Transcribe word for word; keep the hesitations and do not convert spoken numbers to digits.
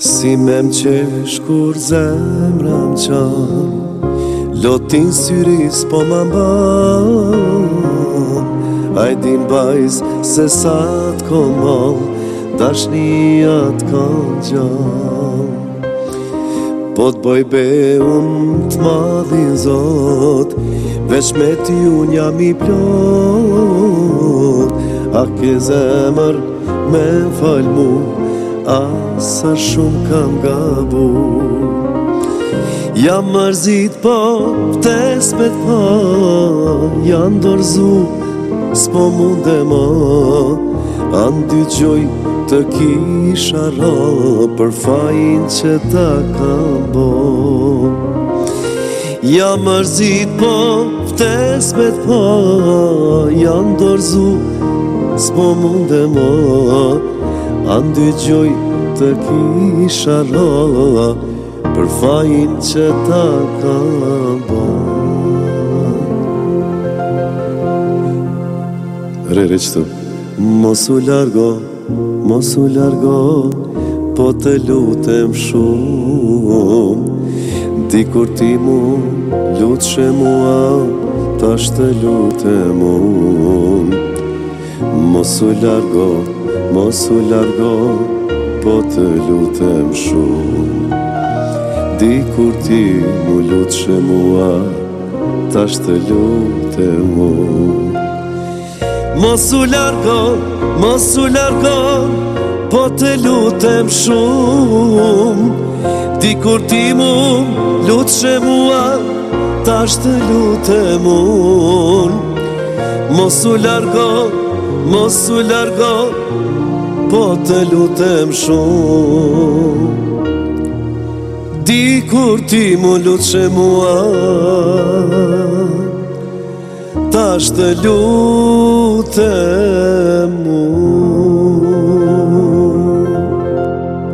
Si me më qesh kur zemra më qan, lotin syri s'po ma mban. Ajdin bajz se sa t'kom mal, dashnia t'kan gjan. Po t'boj be unë t'madhin zot, veç me ty unë jam i plot. A ke zemër me fal mu, asa shumë kam gabu. Jam mërzit po vdes me t'pa, janë dorzu s'po munde ma. Andi gjoj të kisha ra, për fajin që ta kam bo. Jam mërzit po vdes me t'pa, janë dorzu s'po munde ma. Andi gjoj të kisha ra, për fajin që ta kam bo. Re, re qëtu. Mos u largo, mos u largo, po të lutem shumë. Dikur ti mu lutëshe mua, tash të lutem unë. Mos u largo, mos u largo, po të lutem shumë. Dikur ti mu lutëshe mua, tash të lutem unë. Mos u largo, mos u largo, po të lutem shumë. Dikur ti mu lutëshe mua, tash të lutem unë. Mos u largo, mos u largo, po të lutem shumë. Dikur ti mu lutëshe mua, tash të lutem